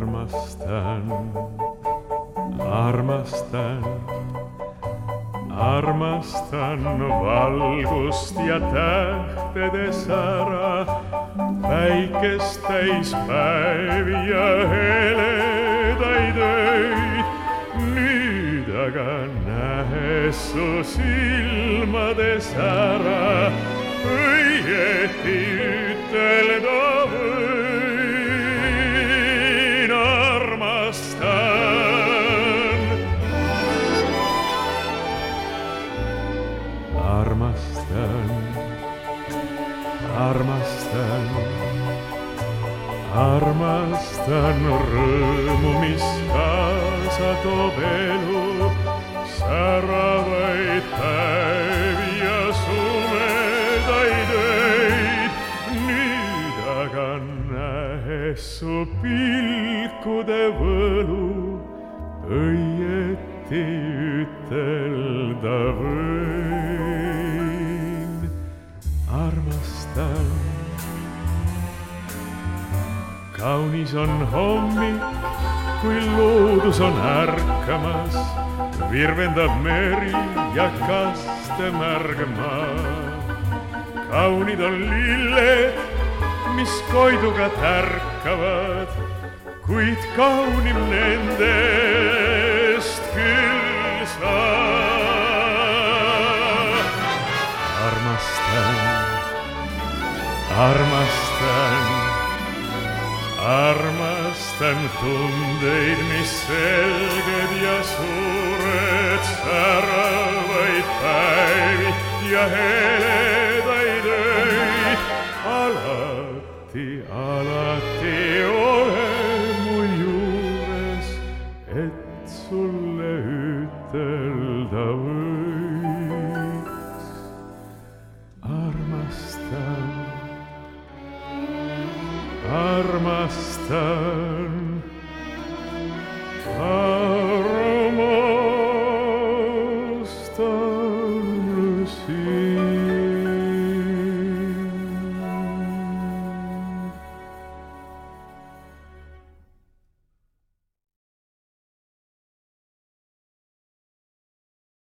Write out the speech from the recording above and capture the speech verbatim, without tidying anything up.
armastan, armastan, armastan valgust ja tähtede sära, päikest täis päevi ja heledaid öid. Nüüd aga nähes su silmades ära, õieti ütelda võin, armastan. Armastan, armastan, armastan rõõmu, mis kaasa toob elu, säravaid päevi ja sumedaid öid. Nüüd aga nähes su pilkude võlu, õieti ütelda võin, armastan. Kaunis on hommik, kui loodus on ärkamas, virvendab meri ja kaste märg maa. Kaunid on lilled, mis koiduga tärkavad, kuid kaunim nendest küll sa. Armastan, armastan, armastan tundeid, mis selged ja suured, säravaid päevi ja heledaid öid. Alati, alati ole mu juures, et sulle ütelda võiks, armastan. Armastan.